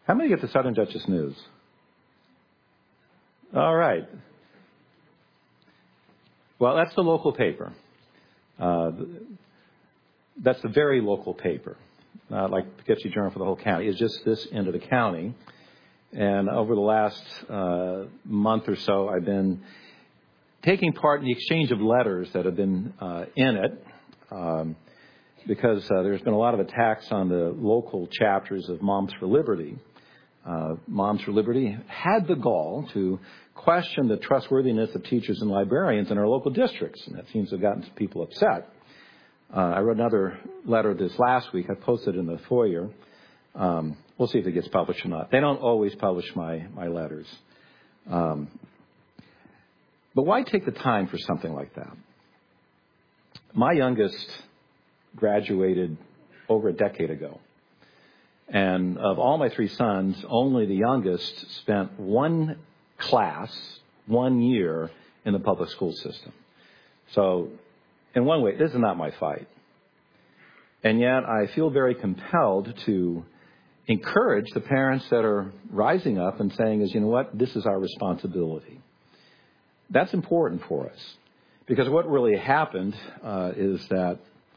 How many get the Southern Duchess News? All right. Well, that's the local paper. That's the very local paper. Like Poughkeepsie Journal for the whole county. It's just this end of the county. And over the last month or so, I've been taking part in the exchange of letters that have been in it, because there's been a lot of attacks on the local chapters of Moms for Liberty. Moms for Liberty had the gall to question the trustworthiness of teachers and librarians in our local districts, and that seems to have gotten some people upset. I wrote another letter this last week. I posted it in the foyer. We'll see if it gets published or not. They don't always publish my letters. But why take the time for something like that? My youngest graduated over a decade ago. And of all my three sons, only the youngest spent one class, 1 year in the public school system. So in one way, this is not my fight. And yet I feel very compelled to encourage the parents that are rising up and saying, you know what, this is our responsibility. That's important for us. Because what really happened is that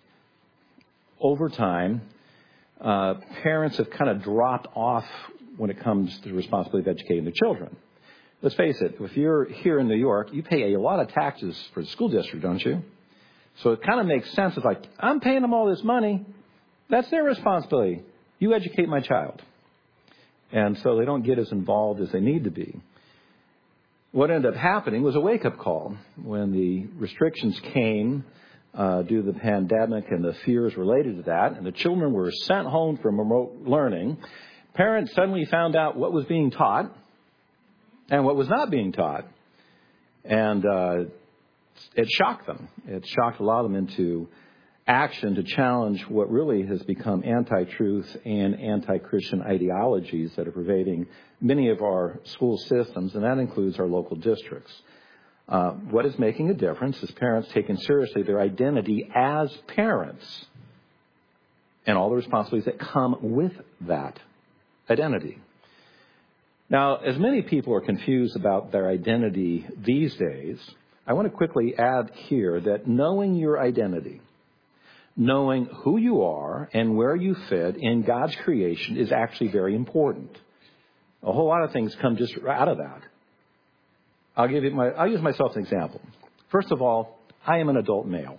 over time, parents have kind of dropped off when it comes to the responsibility of educating their children. Let's face it, if you're here in New York, you pay a lot of taxes for the school district, don't you? So it kind of makes sense. It's like, I'm paying them all this money. That's their responsibility. You educate my child. And so they don't get as involved as they need to be. What ended up happening was a wake-up call when the restrictions came due to the pandemic and the fears related to that, and the children were sent home from remote learning. Parents suddenly found out what was being taught and what was not being taught. And it shocked them. It shocked a lot of them into action to challenge what really has become anti-truth and anti-Christian ideologies that are pervading many of our school systems, and that includes our local districts. What is making a difference is parents taking seriously their identity as parents and all the responsibilities that come with that identity. Now, as many people are confused about their identity these days, I want to quickly add here that knowing your identity, knowing who you are and where you fit in God's creation is actually very important. A whole lot of things come just out of that. I'll use myself as an example. First of all, I am an adult male.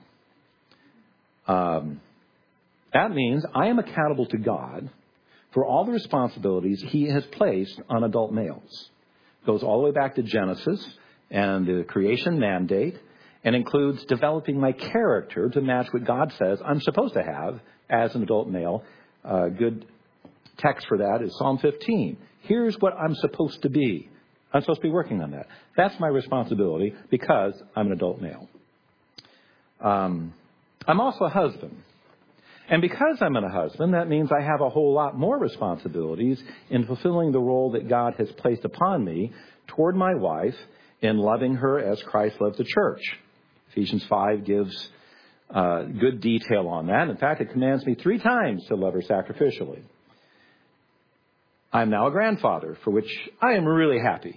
That means I am accountable to God for all the responsibilities He has placed on adult males. It goes all the way back to Genesis and the creation mandate, and includes developing my character to match what God says I'm supposed to have as an adult male. Good text for that is Psalm 15. Here's what I'm supposed to be. I'm supposed to be working on that. That's my responsibility because I'm an adult male. I'm also a husband. And because I'm a husband, that means I have a whole lot more responsibilities in fulfilling the role that God has placed upon me toward my wife in loving her as Christ loved the church. Ephesians 5 gives good detail on that. In fact, it commands me 3 times to love her sacrificially. I'm now a grandfather, for which I am really happy.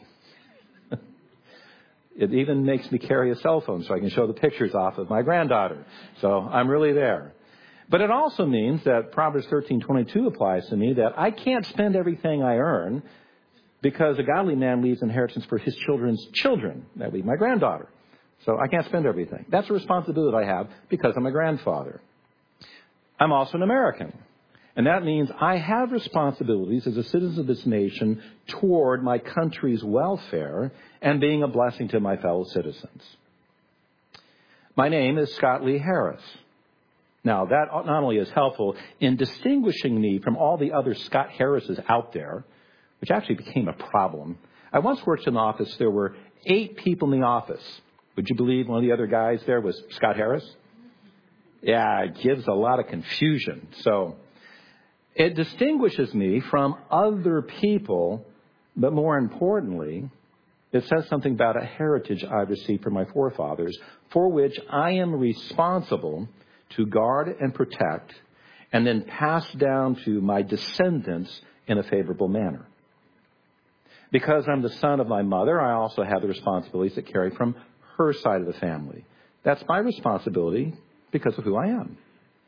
It even makes me carry a cell phone so I can show the pictures off of my granddaughter. So I'm really there. But it also means that Proverbs 13:22 applies to me, that I can't spend everything I earn because a godly man leaves inheritance for his children's children. That would be my granddaughter. So I can't spend everything. That's a responsibility I have because I'm a grandfather. I'm also an American. And that means I have responsibilities as a citizen of this nation toward my country's welfare and being a blessing to my fellow citizens. My name is Scott Lee Harris. Now, that not only is helpful in distinguishing me from all the other Scott Harrises out there, which actually became a problem. I once worked in an office. There were 8 people in the office. Would you believe one of the other guys there was Scott Harris? Yeah, it gives a lot of confusion. So it distinguishes me from other people, but more importantly, it says something about a heritage I've received from my forefathers, for which I am responsible to guard and protect and then passed down to my descendants in a favorable manner. Because I'm the son of my mother, I also have the responsibilities that carry from her side of the family. That's my responsibility because of who I am.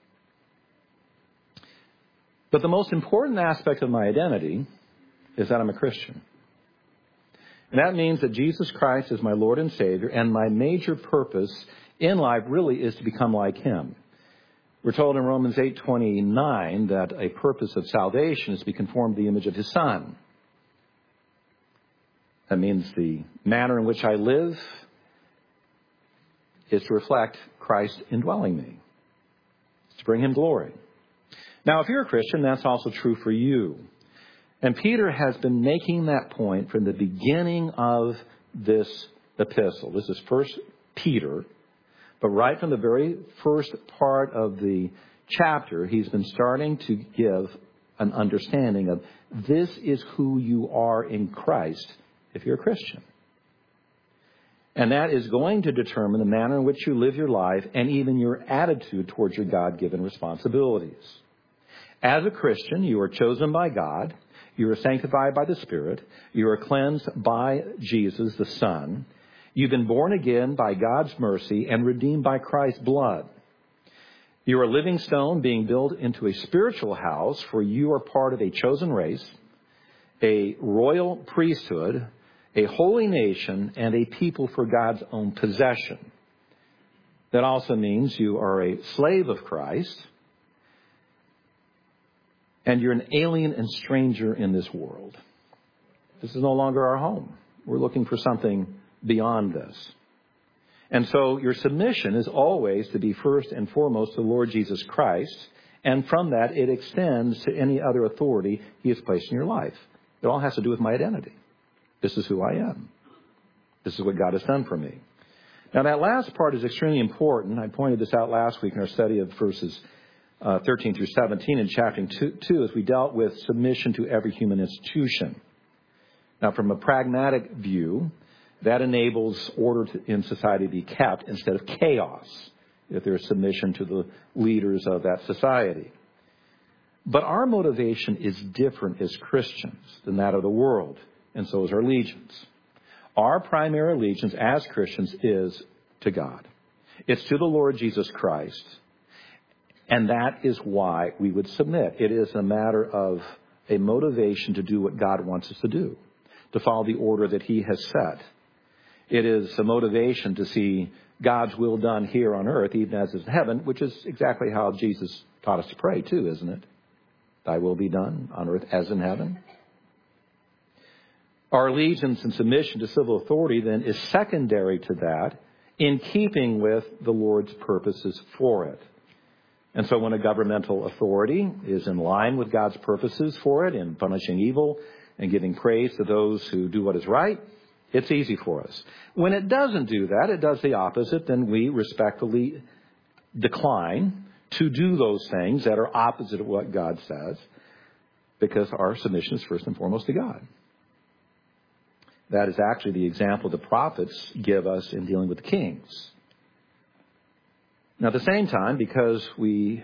But the most important aspect of my identity is that I'm a Christian. And that means that Jesus Christ is my Lord and Savior, and my major purpose in life really is to become like Him. We're told in Romans 8:29 that a purpose of salvation is to be conformed to the image of His Son. That means the manner in which I live is to reflect Christ indwelling me. It's to bring Him glory. Now, if you're a Christian, that's also true for you. And Peter has been making that point from the beginning of this epistle. This is 1 Peter. But right from the very first part of the chapter, he's been starting to give an understanding of this is who you are in Christ if you're a Christian. And that is going to determine the manner in which you live your life and even your attitude towards your God-given responsibilities. As a Christian, you are chosen by God. You are sanctified by the Spirit. You are cleansed by Jesus, the Son. You've been born again by God's mercy and redeemed by Christ's blood. You are a living stone being built into a spiritual house, for you are part of a chosen race, a royal priesthood, a holy nation, and a people for God's own possession. That also means you are a slave of Christ, and you're an alien and stranger in this world. This is no longer our home. We're looking for something beyond this. And so your submission is always to be first and foremost to the Lord Jesus Christ. And from that, it extends to any other authority He has placed in your life. It all has to do with my identity. This is who I am. This is what God has done for me. Now, that last part is extremely important. I pointed this out last week in our study of verses 13 through 17 in chapter 2 as we dealt with submission to every human institution. Now, from a pragmatic view, that enables order in society to be kept instead of chaos if there is submission to the leaders of that society. But our motivation is different as Christians than that of the world, and so is our allegiance. Our primary allegiance as Christians is to God. It's to the Lord Jesus Christ. And that is why we would submit. It is a matter of a motivation to do what God wants us to do, to follow the order that He has set. It is a motivation to see God's will done here on earth, even as is in heaven, which is exactly how Jesus taught us to pray too, isn't it? Thy will be done on earth as in heaven. Our allegiance and submission to civil authority then is secondary to that, in keeping with the Lord's purposes for it. And so when a governmental authority is in line with God's purposes for it in punishing evil and giving praise to those who do what is right, it's easy for us. When it doesn't do that, it does the opposite, then we respectfully decline to do those things that are opposite of what God says, because our submission is first and foremost to God. That is actually the example the prophets give us in dealing with the kings. Now, at the same time, because we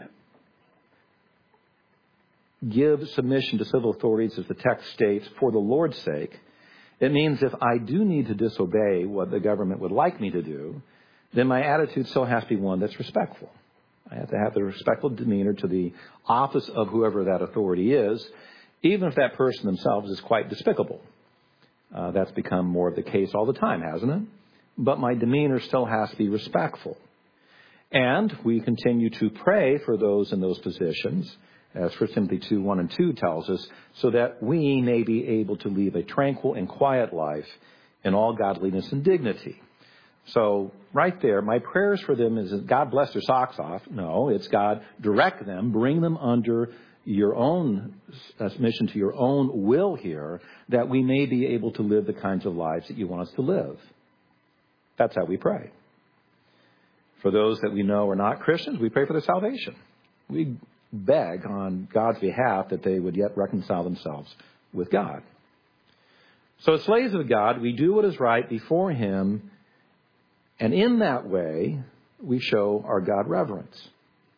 give submission to civil authorities, as the text states, for the Lord's sake, it means if I do need to disobey what the government would like me to do, then my attitude still has to be one that's respectful. I have to have the respectful demeanor to the office of whoever that authority is, even if that person themselves is quite despicable. That's become more of the case all the time, hasn't it? But my demeanor still has to be respectful. And we continue to pray for those in those positions, as 1 Timothy 2:1 and 2 tells us, so that we may be able to lead a tranquil and quiet life in all godliness and dignity. So right there, my prayers for them is God bless their socks off. No, it's God direct them, bring them under your own submission to your own will here, that we may be able to live the kinds of lives that you want us to live. That's how we pray. For those that we know are not Christians, we pray for their salvation. We beg on God's behalf that they would yet reconcile themselves with God. So as slaves of God, we do what is right before Him, and in that way, we show our God reverence.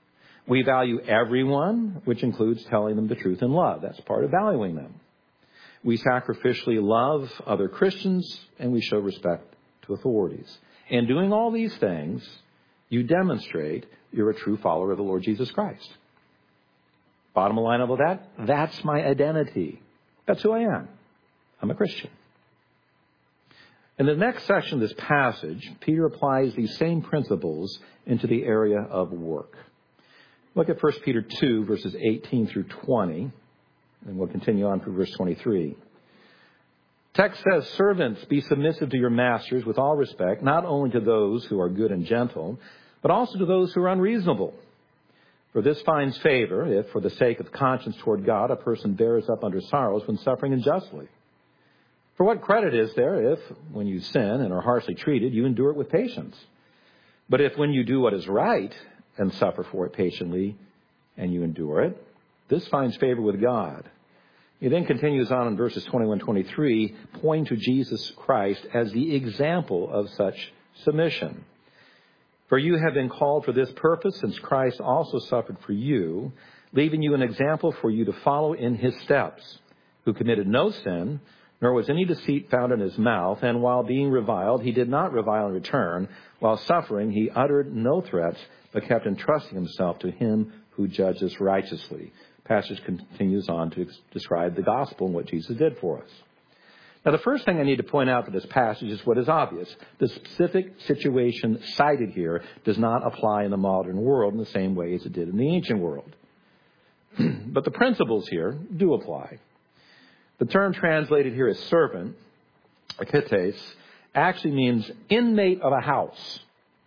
We value everyone, which includes telling them the truth in love. That's part of valuing them. We sacrificially love other Christians, and we show respect to authorities. In doing all these things, you demonstrate you're a true follower of the Lord Jesus Christ. Bottom line of all that, that's my identity. That's who I am. I'm a Christian. In the next section of this passage, Peter applies these same principles into the area of work. Look at 1 Peter 2, verses 18 through 20, and we'll continue on through verse 23. Text says, "Servants, be submissive to your masters with all respect, not only to those who are good and gentle, but also to those who are unreasonable. For this finds favor if, for the sake of conscience toward God, a person bears up under sorrows when suffering unjustly. For what credit is there if, when you sin and are harshly treated, you endure it with patience? But if when you do what is right and suffer for it patiently, and you endure it, this finds favor with God." He then continues on in verses 21-23, pointing to Jesus Christ as the example of such submission. "For you have been called for this purpose, since Christ also suffered for you, leaving you an example for you to follow in his steps, who committed no sin, nor was any deceit found in his mouth, and while being reviled, he did not revile in return. While suffering, he uttered no threats, but kept entrusting himself to him who judges righteously." The passage continues on to describe the gospel and what Jesus did for us. Now, the first thing I need to point out for this passage is what is obvious. The specific situation cited here does not apply in the modern world in the same way as it did in the ancient world. But the principles here do apply. The term translated here as servant, akites, actually means inmate of a house.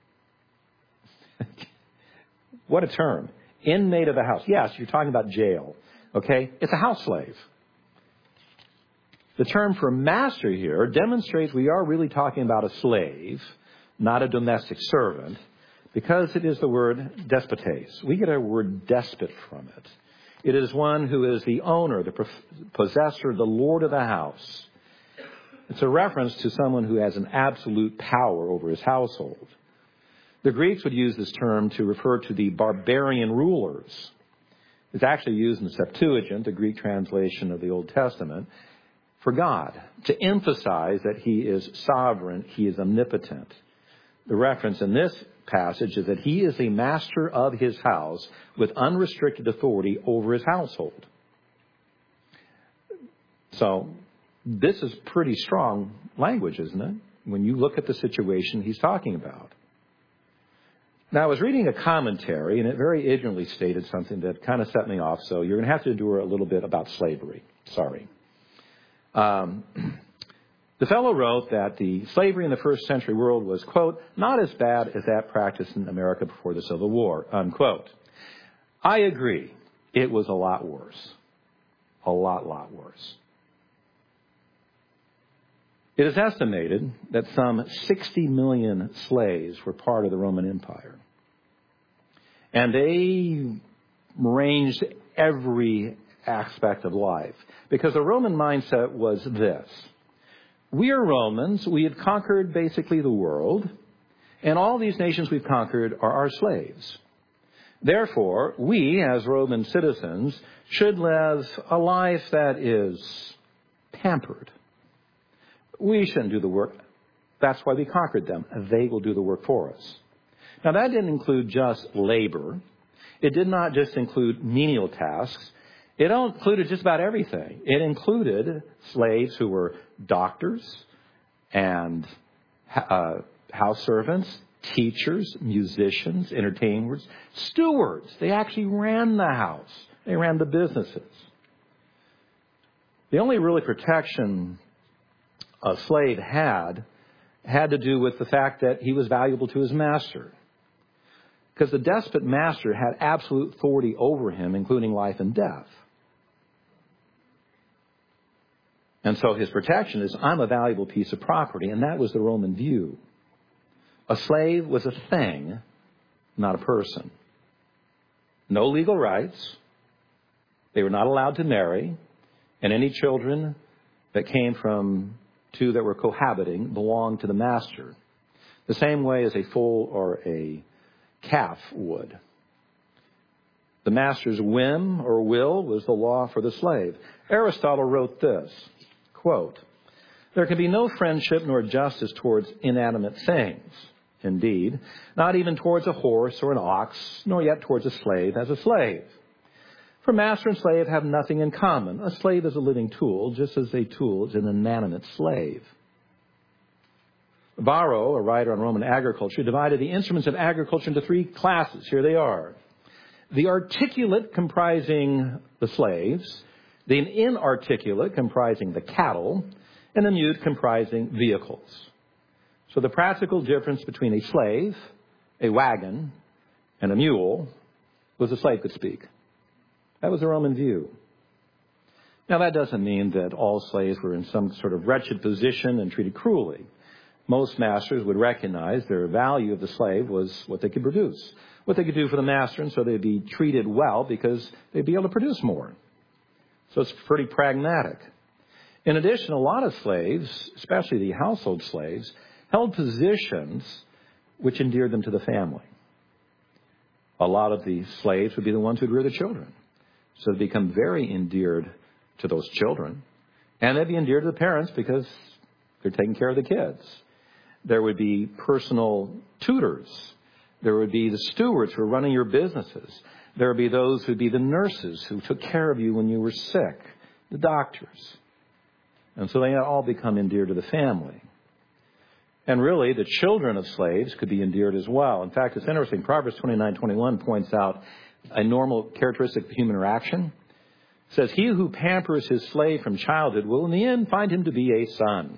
What a term. Inmate of a house. Yes, you're talking about jail. Okay? It's a house slave. The term for master here demonstrates we are really talking about a slave, not a domestic servant, because it is the word despotes. We get our word despot from it. It is one who is the owner, the possessor, the lord of the house. It's a reference to someone who has an absolute power over his household. The Greeks would use this term to refer to the barbarian rulers. It's actually used in the Septuagint, the Greek translation of the Old Testament, for God, to emphasize that he is sovereign, he is omnipotent. The reference in this passage is that he is a master of his house with unrestricted authority over his household. So this is pretty strong language, isn't it? When you look at the situation he's talking about. Now, I was reading a commentary, and it very ignorantly stated something that kind of set me off, so you're going to have to endure a little bit about slavery. Sorry. The fellow wrote that the slavery in the first century world was, quote, not as bad as that practiced in America before the Civil War, unquote. I agree. It was a lot worse. A lot worse. It is estimated that some 60 million slaves were part of the Roman Empire. And they ranged every aspect of life. Because the Roman mindset was this. We are Romans. We have conquered basically the world. And all these nations we've conquered are our slaves. Therefore, we as Roman citizens should live a life that is pampered. We shouldn't do the work. That's why we conquered them. They will do the work for us. Now, that didn't include just labor. It did not just include menial tasks. It included just about everything. It included slaves who were doctors and house servants, teachers, musicians, entertainers, stewards. They actually ran the house. They ran the businesses. The only really protection a slave had to do with the fact that he was valuable to his master. Because the despot master had absolute authority over him, including life and death. And so his protection is, I'm a valuable piece of property, and that was the Roman view. A slave was a thing, not a person. No legal rights. They were not allowed to marry, and any children that came from two that were cohabiting belonged to the master, the same way as a foal or a calf would. The master's whim or will was the law for the slave. Aristotle wrote this, quote, "There can be no friendship nor justice towards inanimate things. Indeed, not even towards a horse or an ox, nor yet towards a slave as a slave. For master and slave have nothing in common. A slave is a living tool, just as a tool is an inanimate slave." Varro, a writer on Roman agriculture, divided the instruments of agriculture into three classes. Here they are. The articulate, comprising the slaves, the inarticulate, comprising the cattle, and the mute, comprising vehicles. So the practical difference between a slave, a wagon, and a mule was the slave could speak. That was the Roman view. Now, that doesn't mean that all slaves were in some sort of wretched position and treated cruelly. Most masters would recognize their value of the slave was what they could produce, what they could do for the master, and so they'd be treated well because they'd be able to produce more. So it's pretty pragmatic. In addition, a lot of slaves, especially the household slaves, held positions which endeared them to the family. A lot of the slaves would be the ones who'd rear the children. So they become very endeared to those children. And they'd be endeared to the parents because they're taking care of the kids. There would be personal tutors. There would be the stewards who were running your businesses. There would be those who would be the nurses who took care of you when you were sick, the doctors. And so they all become endeared to the family. And really, the children of slaves could be endeared as well. In fact, it's interesting. Proverbs 29:21 points out a normal characteristic of human interaction. It says, "He who pampers his slave from childhood will in the end find him to be a son."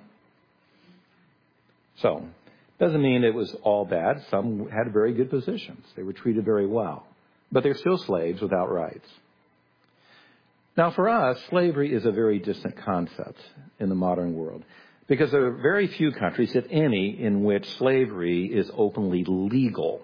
So, doesn't mean it was all bad. Some had very good positions. They were treated very well. But they're still slaves without rights. Now, for us, slavery is a very distant concept in the modern world because there are very few countries, if any, in which slavery is openly legal.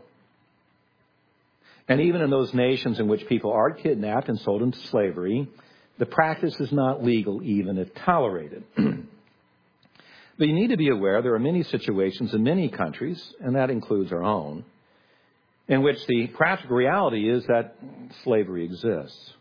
And even in those nations in which people are kidnapped and sold into slavery, the practice is not legal even if tolerated. But you need to be aware there are many situations in many countries, and that includes our own, in which the practical reality is that slavery exists.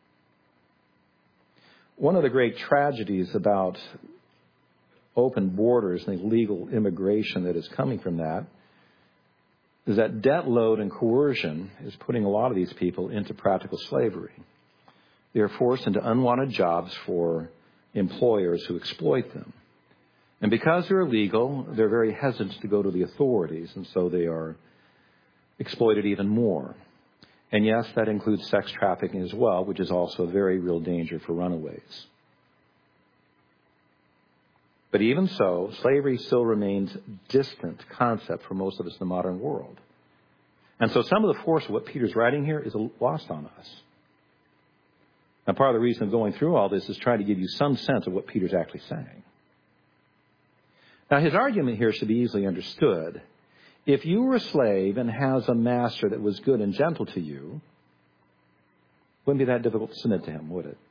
One of the great tragedies about open borders and the illegal immigration that is coming from that is that debt load and coercion is putting a lot of these people into practical slavery. They are forced into unwanted jobs for employers who exploit them. And because they're illegal, they're very hesitant to go to the authorities, and so they are exploited even more. And yes, that includes sex trafficking as well, which is also a very real danger for runaways. But even so, slavery still remains a distant concept for most of us in the modern world. And so some of the force of what Peter's writing here is lost on us. Now, part of the reason of going through all this is trying to give you some sense of what Peter's actually saying. Now, his argument here should be easily understood. If you were a slave and has a master that was good and gentle to you, it wouldn't be that difficult to submit to him, would it?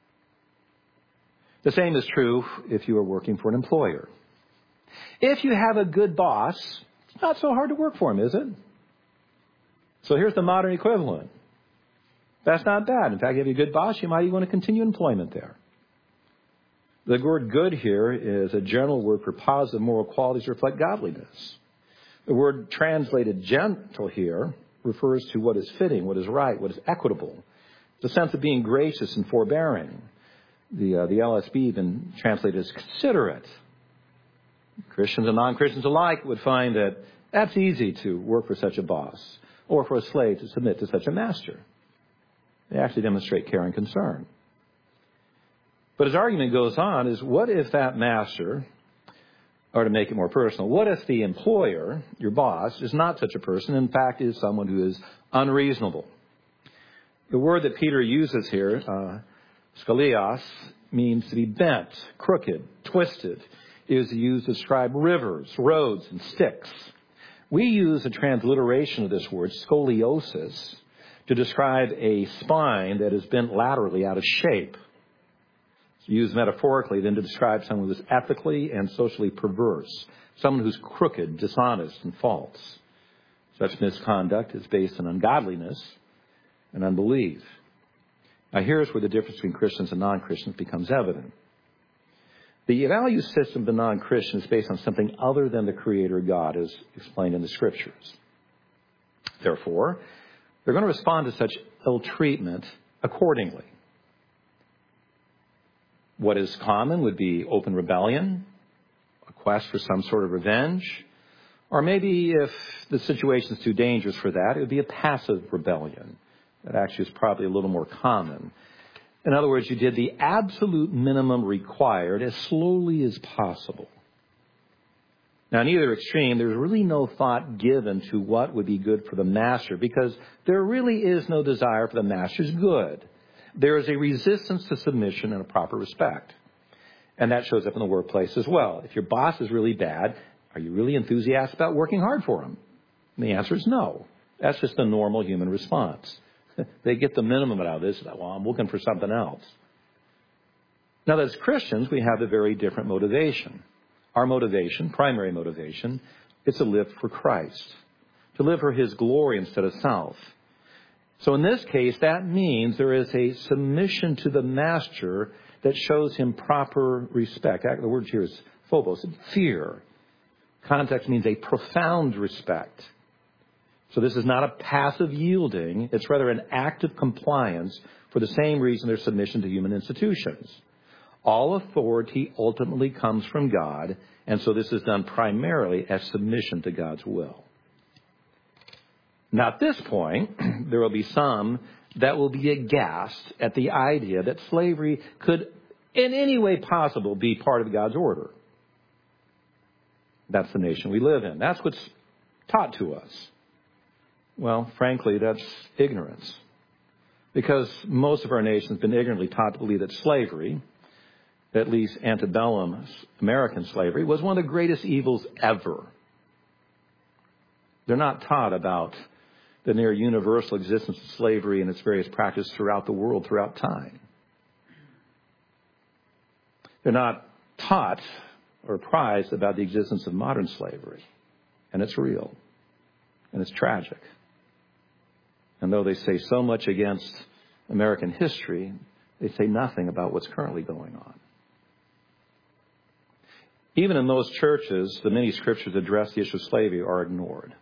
The same is true if you are working for an employer. If you have a good boss, it's not so hard to work for him, is it? So here's the modern equivalent. That's not bad. In fact, if you have a good boss, you might even want to continue employment there. The word good here is a general word for positive moral qualities that reflect godliness. The word translated gentle here refers to what is fitting, what is right, what is equitable. It's a sense of being gracious and forbearing. The LSB even translated as considerate. Christians and non-Christians alike would find that that's easy to work for such a boss or for a slave to submit to such a master. They actually demonstrate care and concern. But his argument goes on is, what if that master, or to make it more personal, what if the employer, your boss, is not such a person, in fact is someone who is unreasonable? The word that Peter uses here, skolios, means to be bent, crooked, twisted. It is used to describe rivers, roads, and sticks. We use a transliteration of this word, scoliosis, to describe a spine that is bent laterally out of shape. It's used metaphorically then to describe someone who is ethically and socially perverse, someone who's crooked, dishonest, and false. Such misconduct is based on ungodliness, and unbelief. Now, here's where the difference between Christians and non-Christians becomes evident. The value system of the non-Christian is based on something other than the Creator God, as explained in the Scriptures. Therefore, they're going to respond to such ill treatment accordingly. What is common would be open rebellion, a quest for some sort of revenge, or maybe if the situation is too dangerous for that, it would be a passive rebellion. That actually is probably a little more common. In other words, you did the absolute minimum required as slowly as possible. Now, in either extreme, there's really no thought given to what would be good for the master, because there really is no desire for the master's good. There is a resistance to submission and a proper respect. And that shows up in the workplace as well. If your boss is really bad, are you really enthusiastic about working hard for him? And the answer is no. That's just a normal human response. They get the minimum out of this. Well, I'm looking for something else. Now, as Christians, we have a very different motivation. Our motivation, primary motivation, is to live for Christ, to live for His glory instead of self. So in this case, that means there is a submission to the master that shows him proper respect. The word here is phobos, fear. Context means a profound respect. So this is not a passive yielding. It's rather an active compliance for the same reason there's submission to human institutions. All authority ultimately comes from God, and so this is done primarily as submission to God's will. Now, at this point, there will be some that will be aghast at the idea that slavery could, in any way possible, be part of God's order. That's the nation we live in. That's what's taught to us. Well, frankly, that's ignorance. Because most of our nation has been ignorantly taught to believe that slavery, at least antebellum American slavery, was one of the greatest evils ever. They're not taught about the near universal existence of slavery and its various practices throughout the world, throughout time. They're not taught or apprised about the existence of modern slavery. And it's real. And it's tragic. And though they say so much against American history, they say nothing about what's currently going on. Even in those churches, the many scriptures that address the issue of slavery are ignored.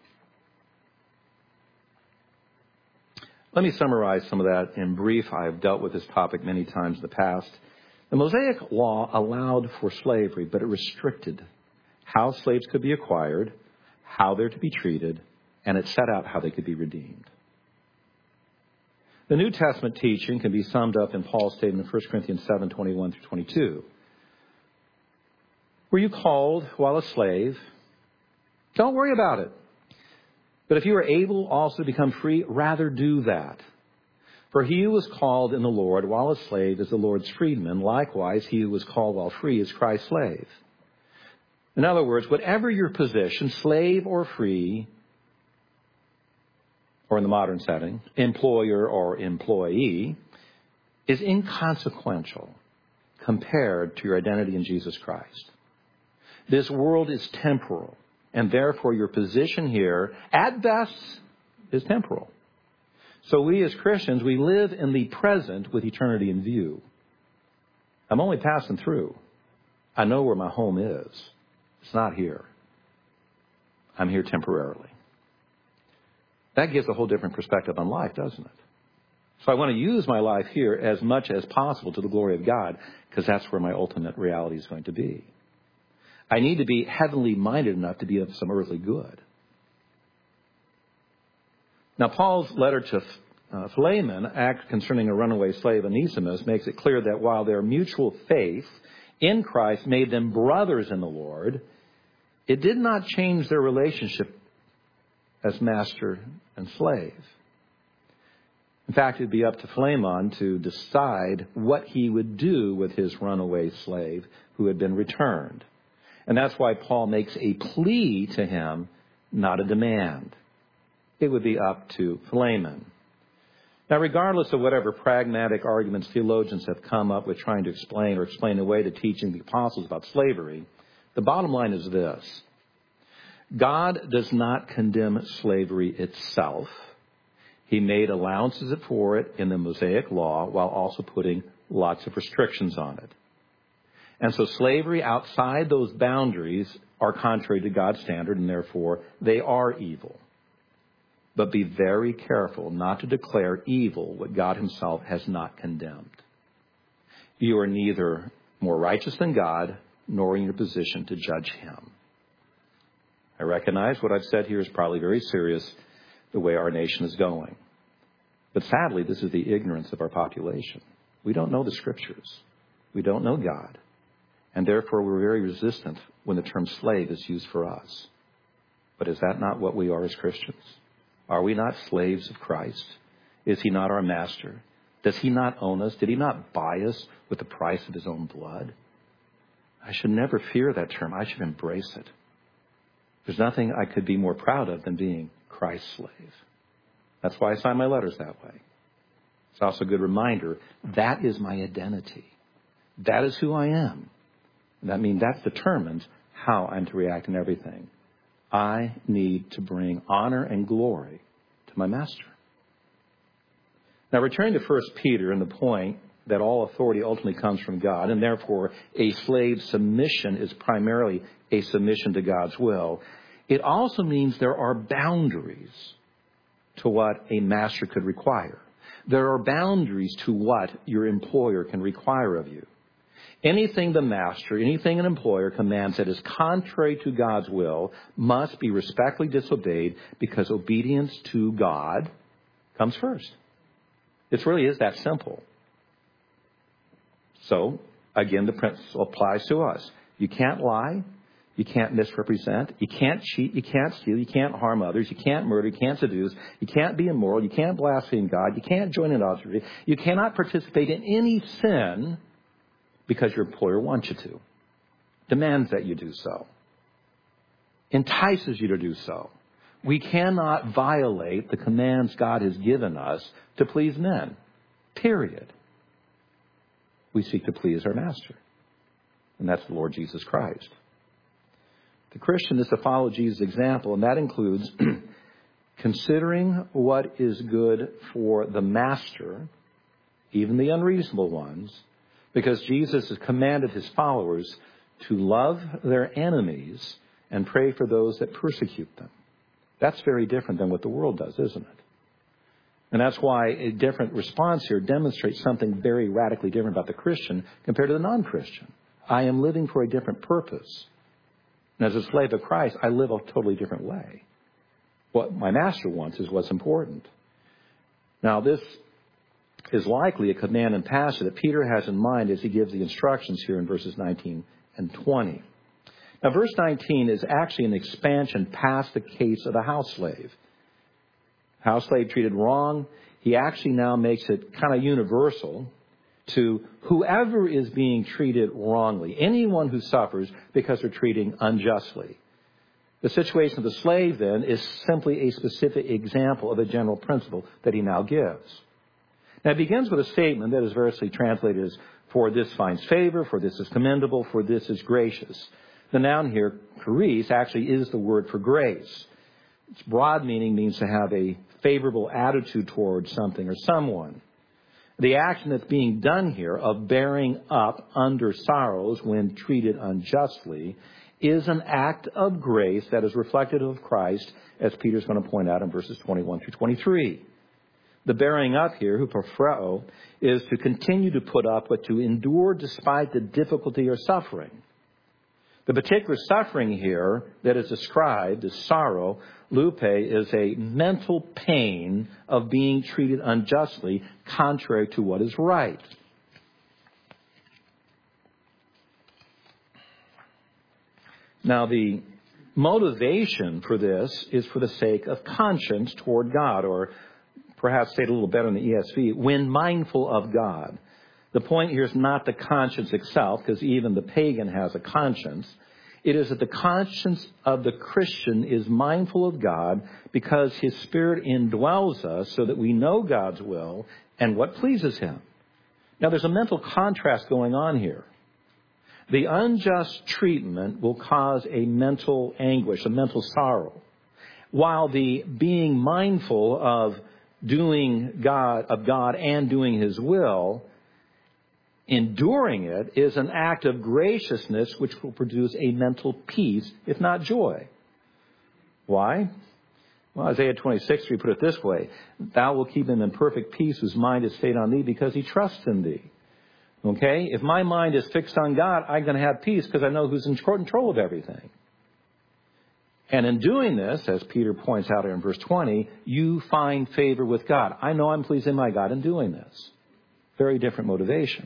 Let me summarize some of that in brief. I have dealt with this topic many times in the past. The Mosaic Law allowed for slavery, but it restricted how slaves could be acquired, how they're to be treated, and it set out how they could be redeemed. The New Testament teaching can be summed up in Paul's statement in 1 Corinthians 7:21 through 22. Were you called while a slave? Don't worry about it. But if you are able also to become free, rather do that. For he who was called in the Lord while a slave is the Lord's freedman. Likewise, he who was called while free is Christ's slave. In other words, whatever your position, slave or free, or in the modern setting, employer or employee, is inconsequential compared to your identity in Jesus Christ. This world is temporal, and therefore your position here, at best, is temporal. So we as Christians, we live in the present with eternity in view. I'm only passing through. I know where my home is. It's not here. I'm here temporarily. That gives a whole different perspective on life, doesn't it? So I want to use my life here as much as possible to the glory of God, because that's where my ultimate reality is going to be. I need to be heavenly minded enough to be of some earthly good. Now, Paul's letter to Philemon, act concerning a runaway slave, Onesimus, makes it clear that while their mutual faith in Christ made them brothers in the Lord, it did not change their relationship as master and slave. In fact, it'd be up to Philemon to decide what he would do with his runaway slave who had been returned. And that's why Paul makes a plea to him, not a demand. It would be up to Philemon. Now, regardless of whatever pragmatic arguments theologians have come up with trying to explain away the teaching of the apostles about slavery, the bottom line is this. God does not condemn slavery itself. He made allowances for it in the Mosaic law while also putting lots of restrictions on it. And so slavery outside those boundaries are contrary to God's standard, and therefore they are evil. But be very careful not to declare evil what God himself has not condemned. You are neither more righteous than God, nor in your position to judge him. I recognize what I've said here is probably very serious, the way our nation is going. But sadly, this is the ignorance of our population. We don't know the scriptures. We don't know God. And therefore, we're very resistant when the term slave is used for us. But is that not what we are as Christians? Are we not slaves of Christ? Is he not our master? Does he not own us? Did he not buy us with the price of his own blood? I should never fear that term. I should embrace it. There's nothing I could be more proud of than being Christ's slave. That's why I sign my letters that way. It's also a good reminder, that is my identity. That is who I am. And that means that determines how I'm to react in everything. I need to bring honor and glory to my master. Now, returning to 1 Peter and the point that all authority ultimately comes from God, and therefore a slave's submission is primarily a submission to God's will, it also means there are boundaries to what a master could require. There are boundaries to what your employer can require of you. Anything the master, anything an employer commands that is contrary to God's will must be respectfully disobeyed because obedience to God comes first. It really is that simple. So, again, the principle applies to us. You can't lie. You can't misrepresent. You can't cheat. You can't steal. You can't harm others. You can't murder. You can't seduce. You can't be immoral. You can't blaspheme God. You can't join in adultery. You cannot participate in any sin because your employer wants you to, demands that you do so, entices you to do so. We cannot violate the commands God has given us to please men, period. We seek to please our master, and that's the Lord Jesus Christ. The Christian is to follow Jesus' example, and that includes considering what is good for the master, even the unreasonable ones, because Jesus has commanded his followers to love their enemies and pray for those that persecute them. That's very different than what the world does, isn't it? And that's why a different response here demonstrates something very radically different about the Christian compared to the non-Christian. I am living for a different purpose. And as a slave of Christ, I live a totally different way. What my master wants is what's important. Now, this is likely a command and passage that Peter has in mind as he gives the instructions here in verses 19 and 20. Now, verse 19 is actually an expansion past the case of the house slave. House slave treated wrong. He actually now makes it kind of universal to whoever is being treated wrongly, anyone who suffers because they're treating unjustly. The situation of the slave, then, is simply a specific example of a general principle that he now gives. Now, it begins with a statement that is variously translated as, for this finds favor, for this is commendable, for this is gracious. The noun here, charis, actually is the word for grace. Its broad meaning means to have a favorable attitude towards something or someone. The action that's being done here of bearing up under sorrows when treated unjustly is an act of grace that is reflective of Christ, as Peter's going to point out in verses 21 through 23. The bearing up here, hupophoreo, is to continue to put up, but to endure despite the difficulty or suffering. The particular suffering here that is described as sorrow, lupe, is a mental pain of being treated unjustly, contrary to what is right. Now, the motivation for this is for the sake of conscience toward God, or perhaps say it a little better in the ESV, when mindful of God. The point here is not the conscience itself, because even the pagan has a conscience. It is that the conscience of the Christian is mindful of God because his Spirit indwells us so that we know God's will and what pleases him. Now, there's a mental contrast going on here. The unjust treatment will cause a mental anguish, a mental sorrow, while the being mindful of of God and doing His will, enduring it is an act of graciousness which will produce a mental peace, if not joy. Why? Well, Isaiah 26, we put it this way: Thou wilt keep him in perfect peace whose mind is stayed on thee because he trusts in thee. Okay? If my mind is fixed on God, I'm going to have peace because I know who's in control of everything. And in doing this, as Peter points out here in verse 20, you find favor with God. I know I'm pleasing my God in doing this. Very different motivation.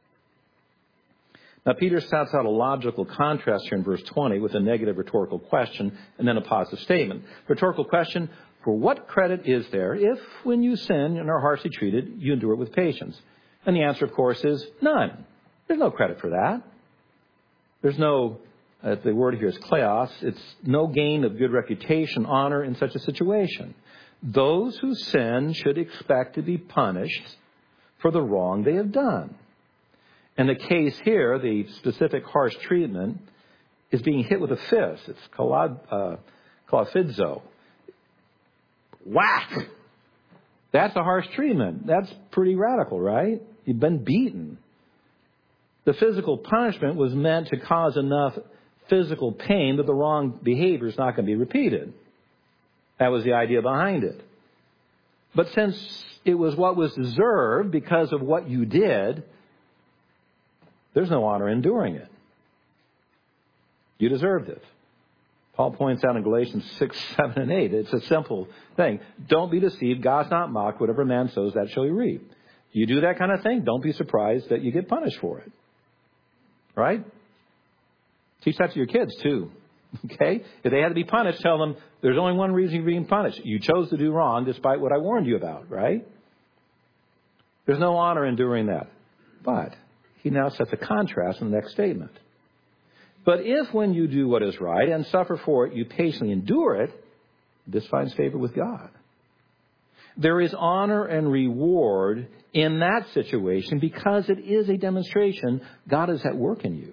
Now, Peter sets out a logical contrast here in verse 20 with a negative rhetorical question and then a positive statement. Rhetorical question: for what credit is there if, when you sin and are harshly treated, you endure it with patience? And the answer, of course, is none. There's no credit for that. There's no, the word here is kleos, it's no gain of good reputation, honor in such a situation. Those who sin should expect to be punished for the wrong they have done. In the case here, the specific harsh treatment is being hit with a fist. It's kalaphizo. Whack! That's a harsh treatment. That's pretty radical, right? You've been beaten. The physical punishment was meant to cause enough physical pain that the wrong behavior is not going to be repeated. That was the idea behind it. But since it was what was deserved because of what you did, there's no honor in enduring it. You deserved it. Paul points out in Galatians 6, 7, and 8, it's a simple thing. Don't be deceived. God's not mocked. Whatever man sows, that shall he reap. You do that kind of thing, don't be surprised that you get punished for it. Right? Teach that to your kids, too. Okay? If they had to be punished, tell them there's only one reason you're being punished. You chose to do wrong despite what I warned you about, right? There's no honor in doing that. But he now sets a contrast in the next statement. But if when you do what is right and suffer for it, you patiently endure it, this finds favor with God. There is honor and reward in that situation because it is a demonstration God is at work in you.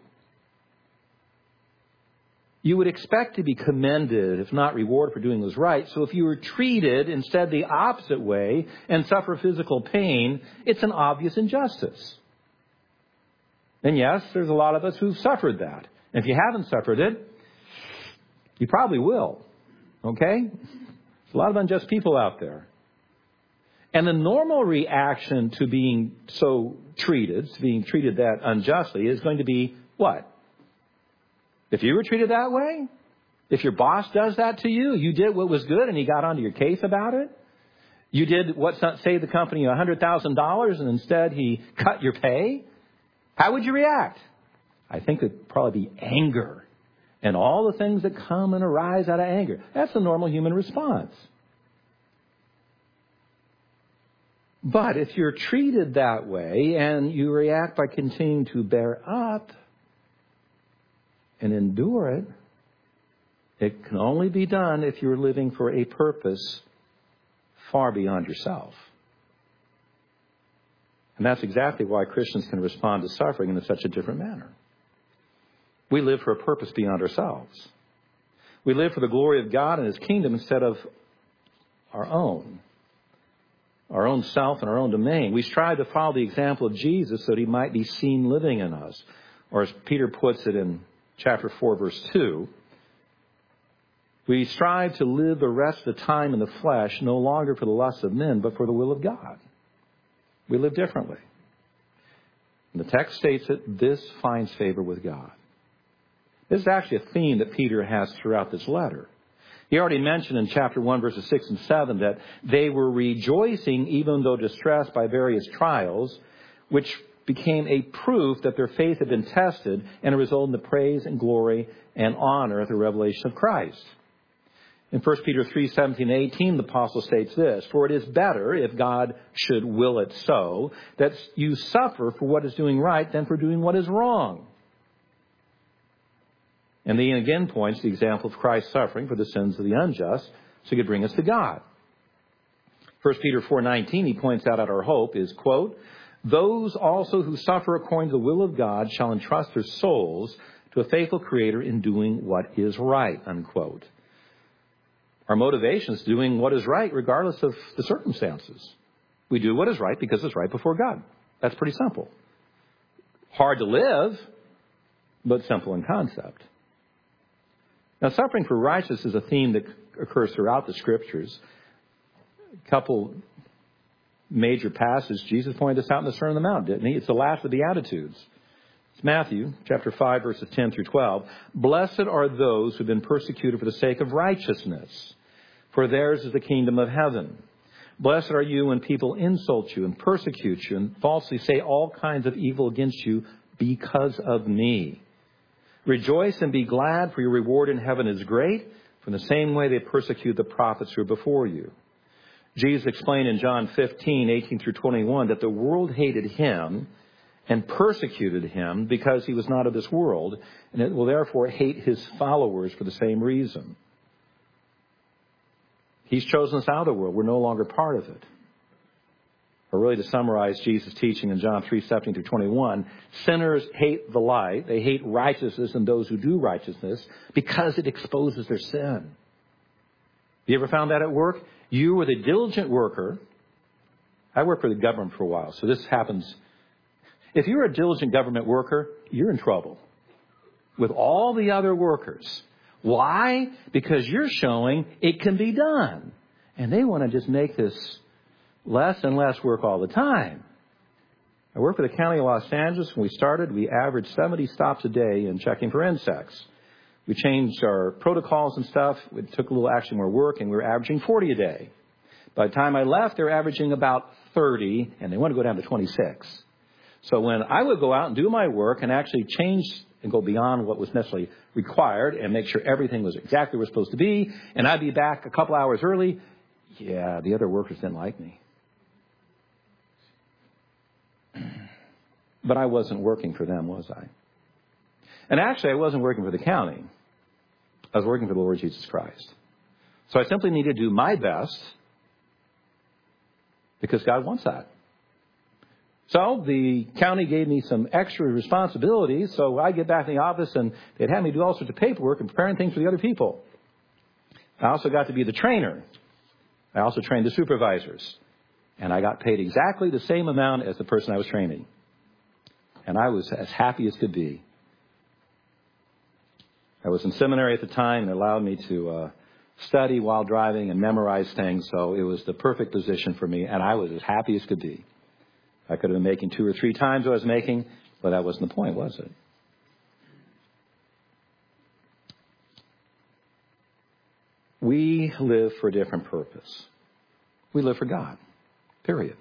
You would expect to be commended, if not rewarded, for doing what was right. So if you were treated instead the opposite way and suffer physical pain, it's an obvious injustice. And yes, there's a lot of us who've suffered that. And if you haven't suffered it, you probably will. Okay? There's a lot of unjust people out there. And the normal reaction to being so treated, to being treated that unjustly, is going to be what? If you were treated that way? If your boss does that to you, you did what was good and he got onto your case about it? You did what saved the company $100,000 and instead he cut your pay? How would you react? I think it'd probably be anger and all the things that come and arise out of anger. That's the normal human response. But if you're treated that way and you react by continuing to bear up and endure it, it can only be done if you're living for a purpose far beyond yourself. And that's exactly why Christians can respond to suffering in such a different manner. We live for a purpose beyond ourselves. We live for the glory of God and His kingdom instead of our own self and our own domain. We strive to follow the example of Jesus so that He might be seen living in us. Or as Peter puts it in chapter 4, verse 2, we strive to live the rest of the time in the flesh, no longer for the lusts of men, but for the will of God. We live differently. And the text states that this finds favor with God. This is actually a theme that Peter has throughout this letter. He already mentioned in chapter 1, verses 6 and 7, that they were rejoicing even though distressed by various trials, which became a proof that their faith had been tested and resulted in the praise and glory and honor at the revelation of Christ. In 1 Peter 3, 17 and 18, the apostle states this: For it is better, if God should will it so, that you suffer for what is doing right than for doing what is wrong. And he again points to the example of Christ's suffering for the sins of the unjust, so he could bring us to God. 1 Peter 4:19, he points out that our hope is, quote, those also who suffer according to the will of God shall entrust their souls to a faithful Creator in doing what is right, unquote. Our motivation is doing what is right regardless of the circumstances. We do what is right because it's right before God. That's pretty simple. Hard to live, but simple in concept. Now, suffering for righteousness is a theme that occurs throughout the Scriptures. A couple major passages, Jesus pointed this out in the Sermon on the Mount, didn't he? It's the last of the Beatitudes. It's Matthew chapter 5, verses 10 through 12. Blessed are those who have been persecuted for the sake of righteousness, for theirs is the kingdom of heaven. Blessed are you when people insult you and persecute you and falsely say all kinds of evil against you because of me. Rejoice and be glad, for your reward in heaven is great. For in the same way they persecute the prophets who are before you. Jesus explained in John 15, 18 through 21, that the world hated him and persecuted him because he was not of this world, and it will therefore hate his followers for the same reason. He's chosen us out of the world. We're no longer part of it. Or really, to summarize Jesus' teaching in John 3, 17 through 21, sinners hate the light. They hate righteousness and those who do righteousness because it exposes their sin. You ever found that at work? You were the diligent worker. I worked for the government for a while, so this happens. If you're a diligent government worker, you're in trouble with all the other workers. Why? Because you're showing it can be done. And they want to just make this less and less work all the time. I worked for the County of Los Angeles. When we started, we averaged 70 stops a day in checking for insects. We changed our protocols and stuff. We took a little action more work, and we were averaging 40 a day. By the time I left, they were averaging about 30, and they want to go down to 26. So when I would go out and do my work and actually change and go beyond what was necessarily required and make sure everything was exactly where it was supposed to be, and I'd be back a couple hours early, the other workers didn't like me. But I wasn't working for them, was I? And actually, I wasn't working for the county. I was working for the Lord Jesus Christ. So I simply needed to do my best because God wants that. So the county gave me some extra responsibilities. So I get back in the office and they'd have me do all sorts of paperwork and preparing things for the other people. I also got to be the trainer. I also trained the supervisors. And I got paid exactly the same amount as the person I was training. And I was as happy as could be. I was in seminary at the time and it allowed me to study while driving and memorize things. So it was the perfect position for me. And I was as happy as could be. I could have been making 2 or 3 times what I was making, but that wasn't the point, was it? We live for a different purpose. We live for God, period.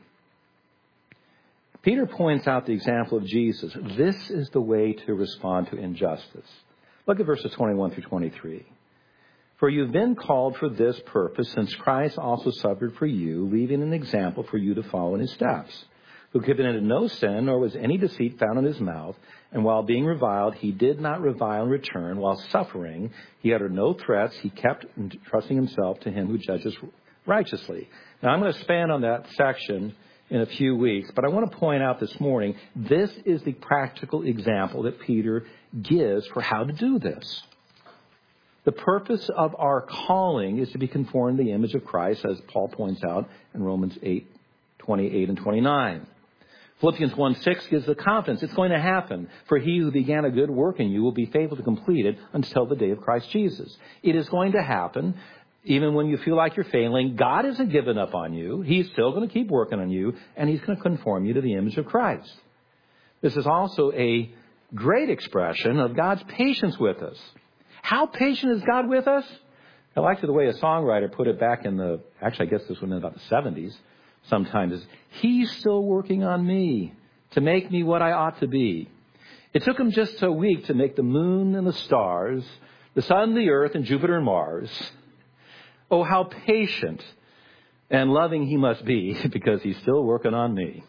Peter points out the example of Jesus. This is the way to respond to injustice. Look at verses 21 through 23. For you've been called for this purpose, since Christ also suffered for you, leaving an example for you to follow in his steps, who committed no sin, nor was any deceit found in his mouth. And while being reviled, he did not revile in return. While suffering, he uttered no threats. He kept entrusting himself to him who judges righteously. Now, I'm going to expand on that section in a few weeks, but I want to point out this morning, this is the practical example that Peter gives for how to do this. The purpose of our calling is to be conformed to the image of Christ, as Paul points out in Romans 8, 28 and 29. Philippians 1:6 gives the confidence it's going to happen. For he who began a good work in you will be faithful to complete it until the day of Christ Jesus. It is going to happen. Even when you feel like you're failing, God isn't giving up on you. He's still going to keep working on you, and he's going to conform you to the image of Christ. This is also a great expression of God's patience with us. How patient is God with us? I like the way a songwriter put it back in I guess this was in about the 70s. Sometimes he's still working on me to make me what I ought to be. It took him just a week to make the moon and the stars, the sun, the earth, and Jupiter and Mars. Oh, how patient and loving he must be because he's still working on me.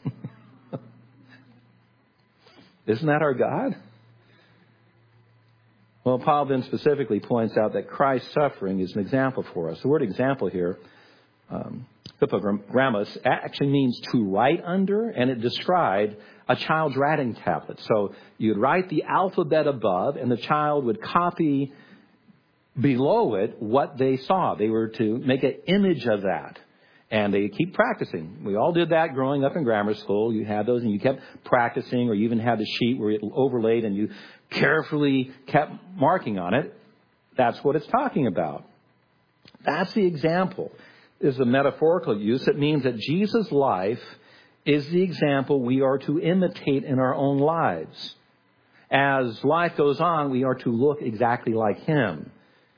Isn't that our God? Well, Paul then specifically points out that Christ's suffering is an example for us. The word example here, Hippogrammus, actually means to write under, and it described a child's writing tablet. So you'd write the alphabet above, and the child would copy below it what they saw. They were to make an image of that. And they keep practicing. We all did that growing up in grammar school. You had those and you kept practicing, or you even had the sheet where it overlaid and you carefully kept marking on it. That's what it's talking about. That's the example. Is a metaphorical use. It means that Jesus' life is the example we are to imitate in our own lives. As life goes on, we are to look exactly like him.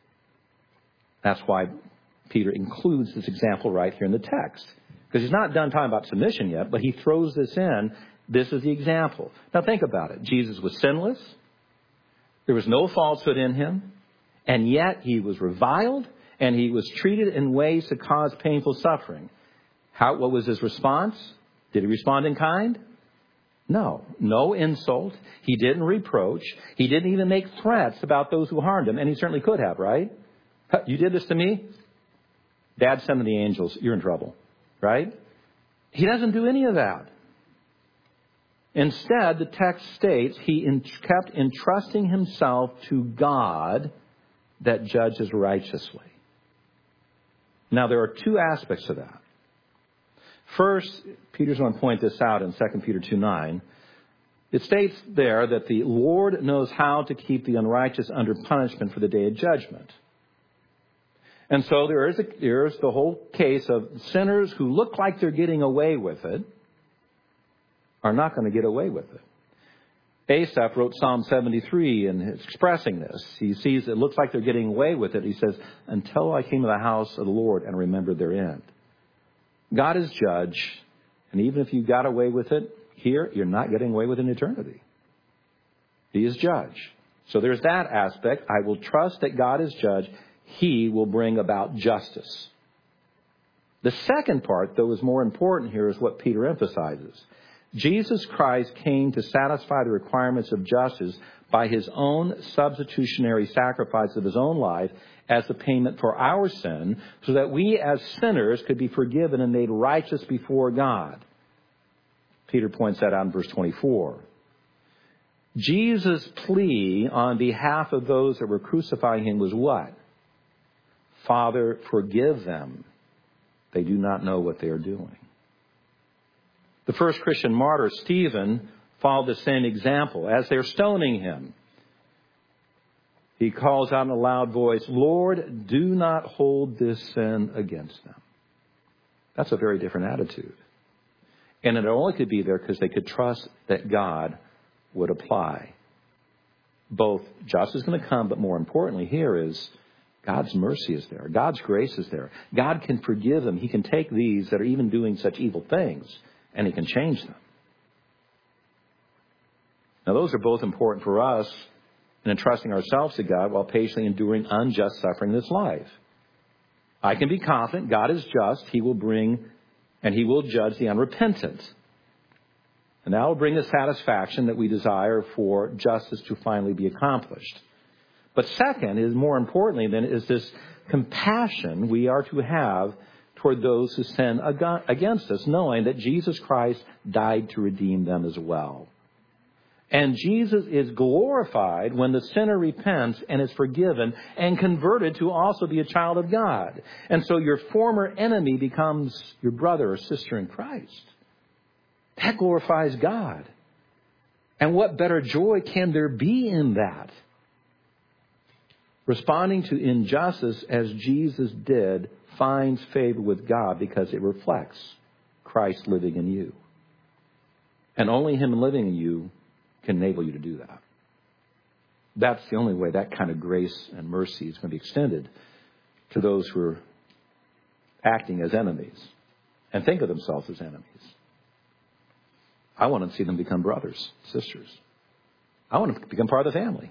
That's why Peter includes this example right here in the text. Because he's not done talking about submission yet, but he throws this in. This is the example. Now think about it. Jesus was sinless. There was no falsehood in him. And yet he was reviled and he was treated in ways that caused painful suffering. What was his response? Did he respond in kind? No. No insult. He didn't reproach. He didn't even make threats about those who harmed him. And he certainly could have, right? You did this to me? Dad, send the angels. You're in trouble, right? He doesn't do any of that. Instead, the text states he kept entrusting himself to God that judges righteously. Now, there are two aspects to that. First, Peter's going to point this out in 2 Peter 2:9. It states there that the Lord knows how to keep the unrighteous under punishment for the day of judgment. And so there's the whole case of sinners who look like they're getting away with it are not going to get away with it. Asaph wrote Psalm 73 and expressing this. He sees it looks like they're getting away with it. He says, until I came to the house of the Lord and remembered their end. God is judge. And even if you got away with it here, you're not getting away with it in eternity. He is judge. So there's that aspect. I will trust that God is judge. He will bring about justice. The second part, though, is more important here, is what Peter emphasizes. Jesus Christ came to satisfy the requirements of justice by his own substitutionary sacrifice of his own life as the payment for our sin, so that we as sinners could be forgiven and made righteous before God. Peter points that out in verse 24. Jesus' plea on behalf of those that were crucifying him was what? Father, forgive them. They do not know what they are doing. The first Christian martyr, Stephen, followed the same example. As they're stoning him, he calls out in a loud voice, Lord, do not hold this sin against them. That's a very different attitude. And it only could be there because they could trust that God would apply. Both justice is going to come, but more importantly here is God's mercy is there. God's grace is there. God can forgive them. He can take these that are even doing such evil things, and he can change them. Now, those are both important for us in entrusting ourselves to God while patiently enduring unjust suffering in this life. I can be confident God is just. He will bring and he will judge the unrepentant. And that will bring the satisfaction that we desire for justice to finally be accomplished. But second, is more importantly then, is this compassion we are to have toward those who sin against us, knowing that Jesus Christ died to redeem them as well. And Jesus is glorified when the sinner repents and is forgiven and converted to also be a child of God. And so your former enemy becomes your brother or sister in Christ. That glorifies God. And what better joy can there be in that? Responding to injustice as Jesus did finds favor with God because it reflects Christ living in you. And only him living in you can enable you to do that. That's the only way that kind of grace and mercy is going to be extended to those who are acting as enemies and think of themselves as enemies. I want to see them become brothers, sisters. I want to become part of the family.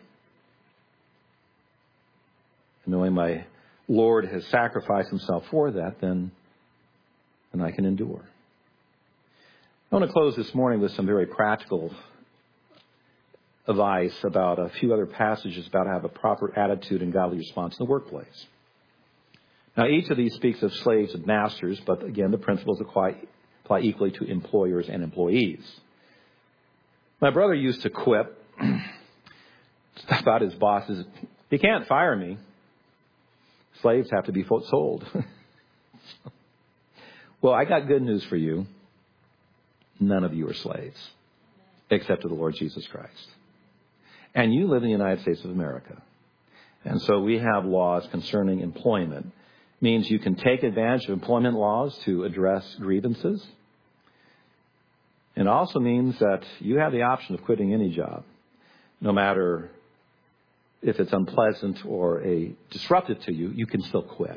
And knowing my Lord has sacrificed himself for that, then I can endure. I want to close this morning with some very practical advice about a few other passages about how to have a proper attitude and godly response in the workplace. Now, each of these speaks of slaves and masters, but again, the principles apply equally to employers and employees. My brother used to quip about his bosses, "He can't fire me. Slaves have to be sold. Well, I got good news for you. None of you are slaves, except to the Lord Jesus Christ. And you live in the United States of America. And so we have laws concerning employment. Means you can take advantage of employment laws to address grievances. It also means that you have the option of quitting any job, no matter if it's unpleasant or disruptive to you, you can still quit.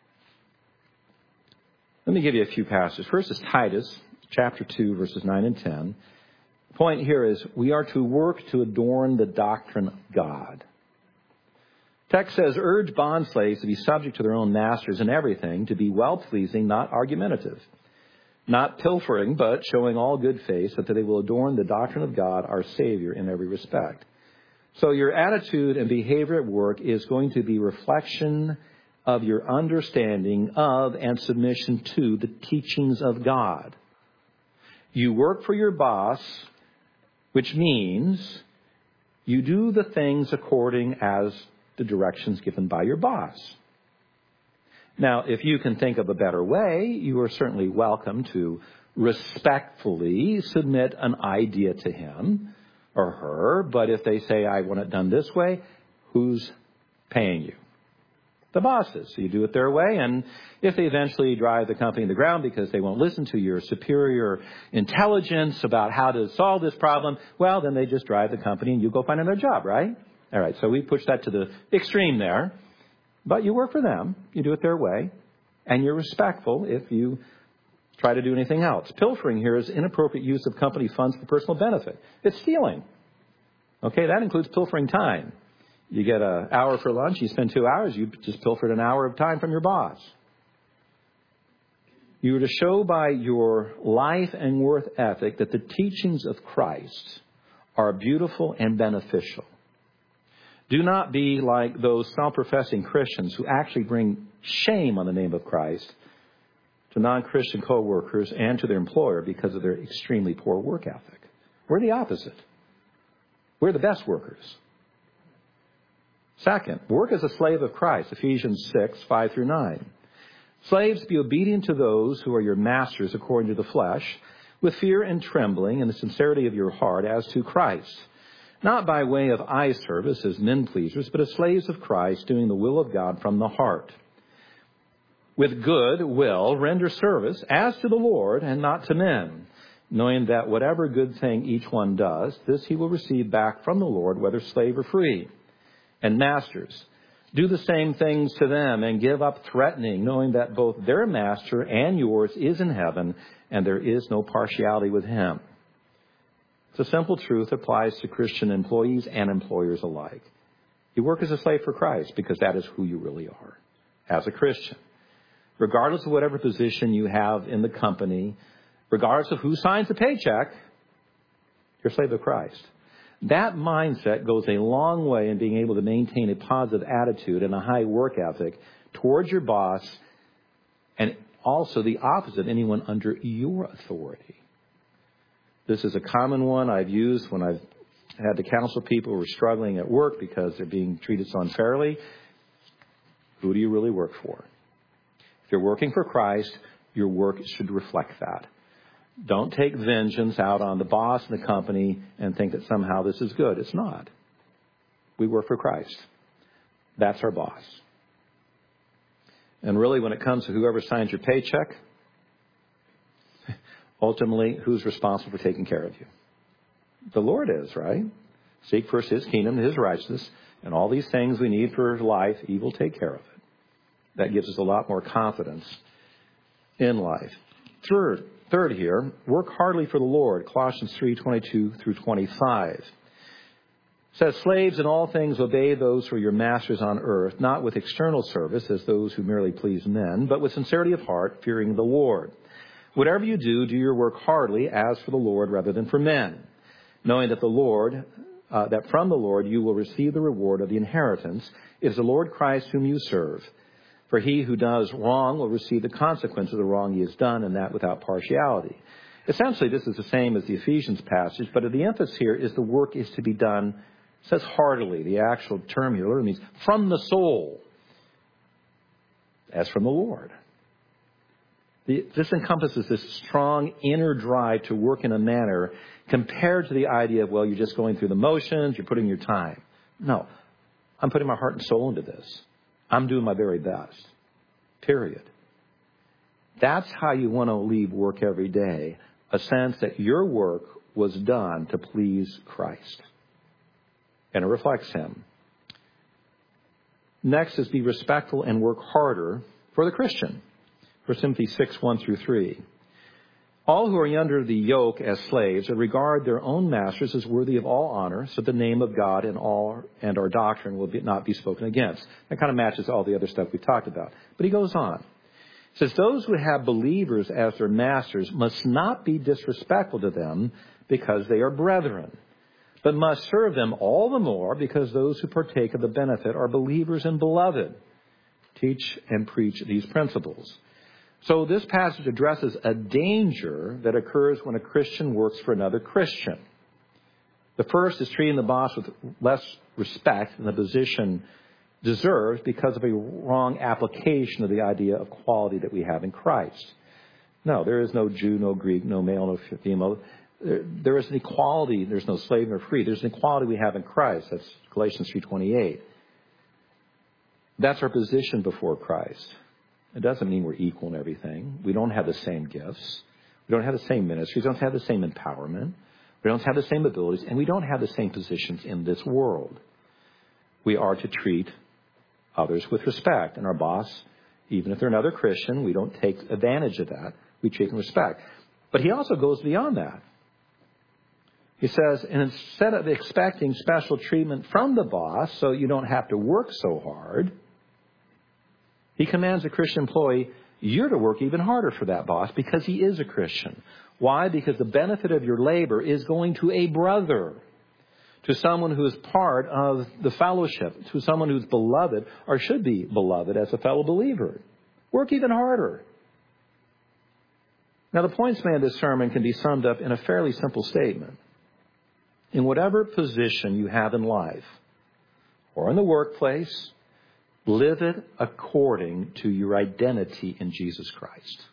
Let me give you a few passages. First is Titus, chapter 2, verses 9 and 10. The point here is we are to work to adorn the doctrine of God. Text says, urge bondslaves to be subject to their own masters in everything, to be well-pleasing, not argumentative, not pilfering, but showing all good faith, so that they will adorn the doctrine of God, our Savior, in every respect. So your attitude and behavior at work is going to be reflection of your understanding of and submission to the teachings of God. You work for your boss, which means you do the things according as the directions given by your boss. Now, if you can think of a better way, you are certainly welcome to respectfully submit an idea to him or her. But if they say, I want it done this way, who's paying you? The bosses. So you do it their way. And if they eventually drive the company to the ground because they won't listen to your superior intelligence about how to solve this problem, well, then they just drive the company and you go find another job, right? All right. So we push that to the extreme there. But you work for them. You do it their way. And you're respectful if you try to do anything else. Pilfering here is inappropriate use of company funds for personal benefit. It's stealing. Okay, that includes pilfering time. You get an hour for lunch, you spend 2 hours, you just pilfered an hour of time from your boss. You are to show by your life and work ethic that the teachings of Christ are beautiful and beneficial. Do not be like those self-professing Christians who actually bring shame on the name of Christ to non-Christian co-workers and to their employer because of their extremely poor work ethic. We're the opposite. We're the best workers. Second, work as a slave of Christ, Ephesians 6, 5 through 9. Slaves, be obedient to those who are your masters according to the flesh, with fear and trembling and the sincerity of your heart as to Christ. Not by way of eye service as men pleasers, but as slaves of Christ, doing the will of God from the heart. With good will, render service as to the Lord and not to men, knowing that whatever good thing each one does, this he will receive back from the Lord, whether slave or free. And masters, do the same things to them and give up threatening, knowing that both their master and yours is in heaven, and there is no partiality with him. It's a simple truth that applies to Christian employees and employers alike. You work as a slave for Christ because that is who you really are as a Christian. Regardless of whatever position you have in the company, regardless of who signs the paycheck, you're a slave of Christ. That mindset goes a long way in being able to maintain a positive attitude and a high work ethic towards your boss, and also the opposite, anyone under your authority. This is a common one I've used when I've had to counsel people who are struggling at work because they're being treated so unfairly. Who do you really work for? If you're working for Christ, your work should reflect that. Don't take vengeance out on the boss and the company and think that somehow this is good. It's not. We work for Christ. That's our boss. And really, when it comes to whoever signs your paycheck, ultimately, who's responsible for taking care of you? The Lord is, right? Seek first His kingdom, His righteousness, and all these things we need for life, He will take care of it. That gives us a lot more confidence in life. Third here, work heartily for the Lord, Colossians 3:22 through 25. It says, slaves, in all things obey those who are your masters on earth, not with external service as those who merely please men, but with sincerity of heart, fearing the Lord. Whatever you do, do your work heartily as for the Lord rather than for men, knowing that that from the Lord you will receive the reward of the inheritance. It is the Lord Christ whom you serve. For he who does wrong will receive the consequence of the wrong he has done, and that without partiality. Essentially, this is the same as the Ephesians passage, but the emphasis here is the work is to be done, it says heartily. The actual term here literally means from the soul. as from the Lord. This encompasses this strong inner drive to work in a manner compared to the idea of, well, you're just going through the motions, you're putting your time. No, I'm putting my heart and soul into this. I'm doing my very best. Period. That's how you want to leave work every day, a sense that your work was done to please Christ. And it reflects Him. Next is be respectful and work harder for the Christian. 1 Timothy 6:1-3. All who are under the yoke as slaves regard their own masters as worthy of all honor, so the name of God and our doctrine will not be spoken against. That kind of matches all the other stuff we've talked about. But he goes on. He says, those who have believers as their masters must not be disrespectful to them because they are brethren, but must serve them all the more because those who partake of the benefit are believers and beloved. Teach and preach these principles. So this passage addresses a danger that occurs when a Christian works for another Christian. The first is treating the boss with less respect than the position deserves because of a wrong application of the idea of quality that we have in Christ. No, there is no Jew, no Greek, no male, no female. There is an equality. There's no slave nor free. There's an equality we have in Christ. That's Galatians 3:28. That's our position before Christ. It doesn't mean we're equal in everything. We don't have the same gifts. We don't have the same ministries. We don't have the same empowerment. We don't have the same abilities. And we don't have the same positions in this world. We are to treat others with respect. And our boss, even if they're another Christian, we don't take advantage of that. We treat them with respect. But he also goes beyond that. He says, and instead of expecting special treatment from the boss so you don't have to work so hard, he commands a Christian employee, you're to work even harder for that boss because he is a Christian. Why? Because the benefit of your labor is going to a brother, to someone who is part of the fellowship, to someone who's beloved or should be beloved as a fellow believer. Work even harder. Now, the points made of this sermon can be summed up in a fairly simple statement. In whatever position you have in life or in the workplace, live it according to your identity in Jesus Christ.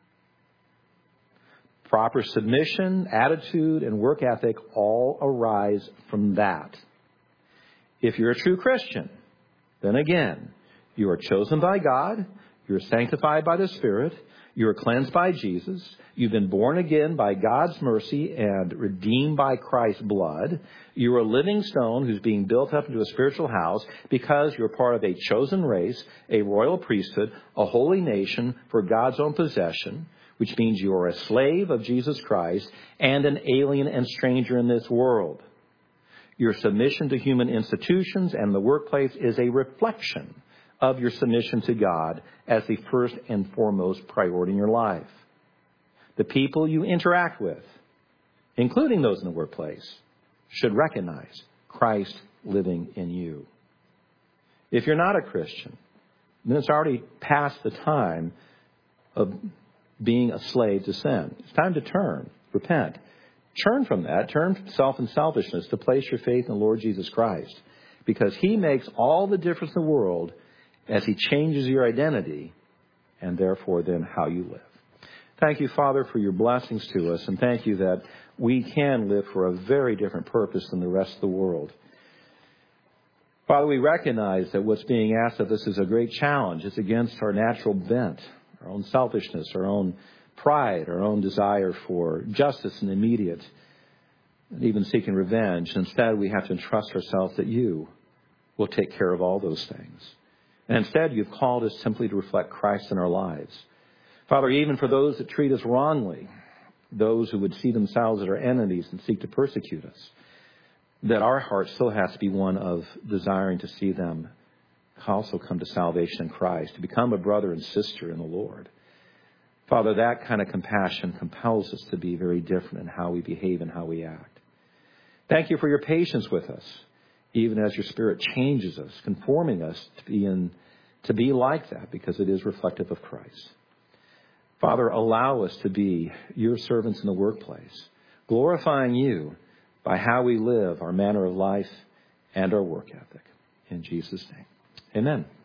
Proper submission, attitude, and work ethic all arise from that. If you're a true Christian, then again, you are chosen by God, you're sanctified by the Spirit, you are cleansed by Jesus, you've been born again by God's mercy and redeemed by Christ's blood. You're a living stone who's being built up into a spiritual house because you're part of a chosen race, a royal priesthood, a holy nation for God's own possession, which means you are a slave of Jesus Christ and an alien and stranger in this world. Your submission to human institutions and the workplace is a reflection of your submission to God as the first and foremost priority in your life. The people you interact with, including those in the workplace, should recognize Christ living in you. If you're not a Christian, then it's already past the time of being a slave to sin. It's time to turn, repent. Turn from that, turn from self and selfishness to place your faith in the Lord Jesus Christ, because He makes all the difference in the world as He changes your identity and therefore then how you live. Thank you, Father, for your blessings to us, and thank you that we can live for a very different purpose than the rest of the world. Father, we recognize that what's being asked of us is a great challenge. It's against our natural bent, our own selfishness, our own pride, our own desire for justice and immediate, and even seeking revenge. Instead, we have to entrust ourselves that you will take care of all those things. And instead, you've called us simply to reflect Christ in our lives. Father, even for those that treat us wrongly, those who would see themselves as our enemies and seek to persecute us, that our heart still has to be one of desiring to see them also come to salvation in Christ, to become a brother and sister in the Lord. Father, that kind of compassion compels us to be very different in how we behave and how we act. Thank you for your patience with us, even as your Spirit changes us, conforming us to be like that, because it is reflective of Christ. Father, allow us to be your servants in the workplace, glorifying you by how we live, our manner of life, and our work ethic. In Jesus' name, amen.